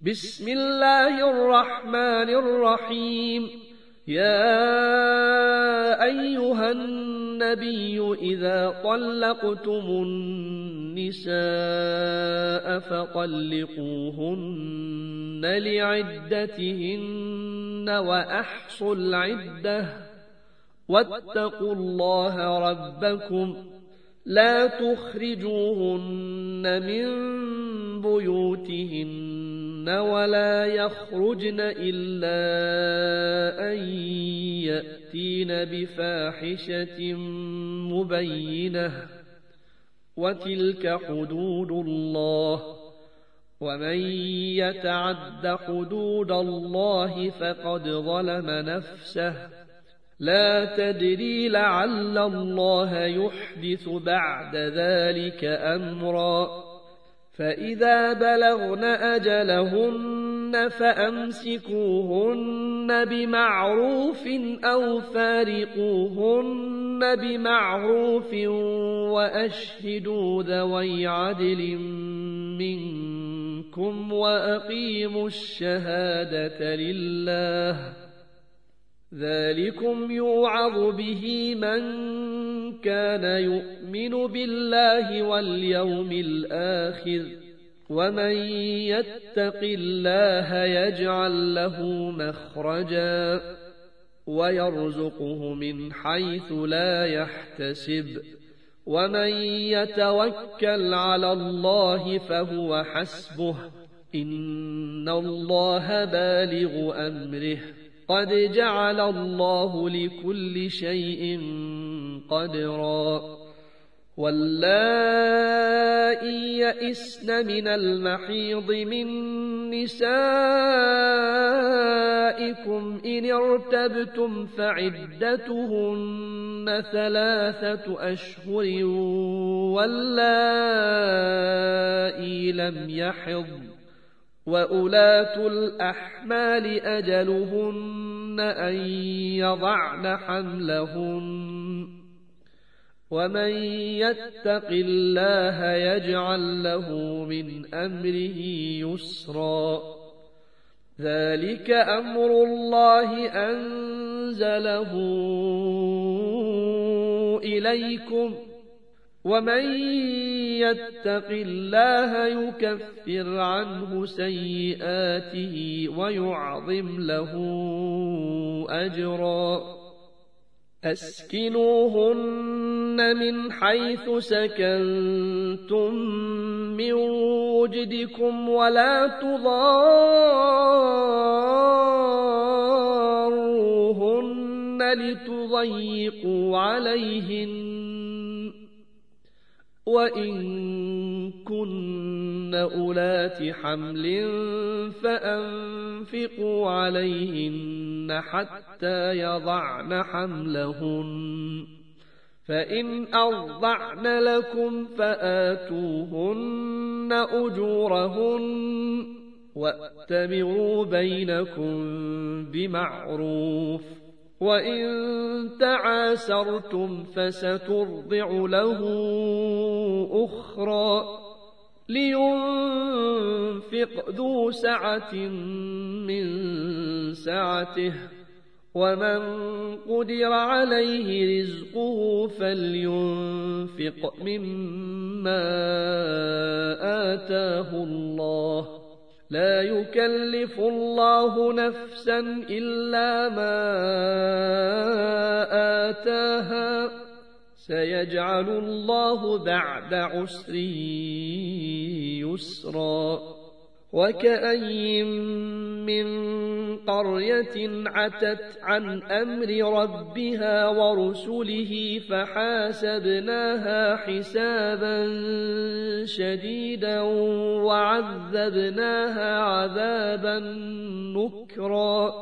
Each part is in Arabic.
بسم الله الرحمن الرحيم. يا أيها النبي إذا طلقتم النساء فطلقوهن لعدتهن وأحصوا العدة واتقوا الله ربكم لا تخرجوهن من بيوتهن ولا يخرجن إلا أن يأتين بفاحشة مبينة وتلك حدود الله ومن يتعد حدود الله فقد ظلم نفسه لا تدري لعل الله يحدث بعد ذلك أمرا فإذا بلغن أجلهن فأمسكوهن بمعروف أو فارقوهن بمعروف وأشهدوا ذوي عدل منكم وأقيموا الشهادة لله ذلكم يوعظ به من كان يؤمن بالله واليوم الآخر ومن يتق الله يجعل له مخرجا ويرزقه من حيث لا يحتسب ومن يتوكل على الله فهو حسبه إن الله بالغ أمره قد جعل الله لكل شيء قدرا واللائي يئسن من المحيض من نسائكم إن ارتبتم فعدتهن 3 أشهر واللائي لم يحضن وأولاة الأحمال أجلهن أن يضعن حملهن ومن يتق الله يجعل له من أمره يسرا ذلك أمر الله أنزله إليكم ومن يتق الله يكفر عنه سيئاته ويعظم له أجرا أسكنوهن من حيث سكنتم من وجدكم ولا تضاروهن لتضيقوا عليهن وإن كن أولات حمل فأنفقوا عليهن حتى يضعن حملهن فإن أرضعن لكم فآتوهن أجورهن وأتمروا بينكم بمعروف وإن تعاسرتم فسترضع له أخرى لينفق ذو سعة من سعته ومن قدر عليه رزقه فلينفق مما آتاه الله لا يكلف الله نفسا إلا ما آتاها سيجعل الله بعد عسر يسرا وكأين من قرية عتت عن أمر ربها ورسله فحاسبناها حسابا شديدا وعذبناها عذابا نكرا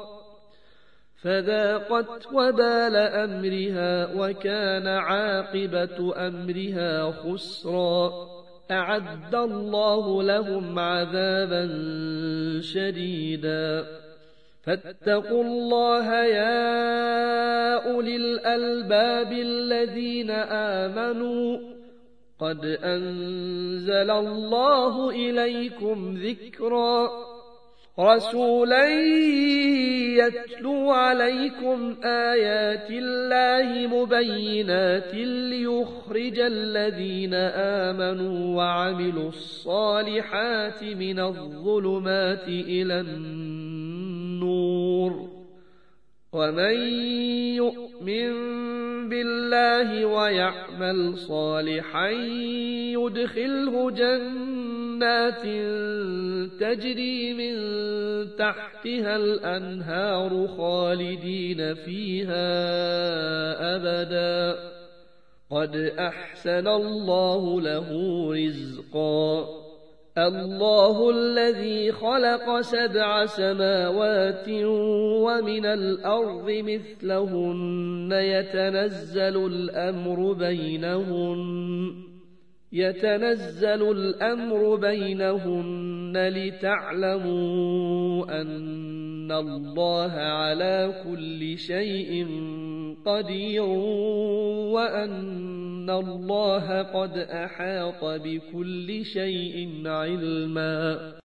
فذاقت وبال أمرها وكان عاقبة أمرها خسرا أعد الله لهم عذابا شديدا فاتقوا الله يا أولي الألباب الذين آمنوا قد أنزل الله إليكم ذكرا رسولا يتلو عليكم آيات الله مبينات ليخرج الذين آمنوا وعملوا الصالحات من الظلمات إلى النور ومن يؤمن بالله ويعمل صالحا يدخله جنات تجري من تحتها الأنهار خالدين فيها أبدا قد أحسن الله له رزقا الله الذي خلق 7 سماوات ومن الأرض مثلهن يتنزل الأمر بينهن لتعلموا أن الله على كل شيء قدير وأن الله قد أحاط بكل شيء علما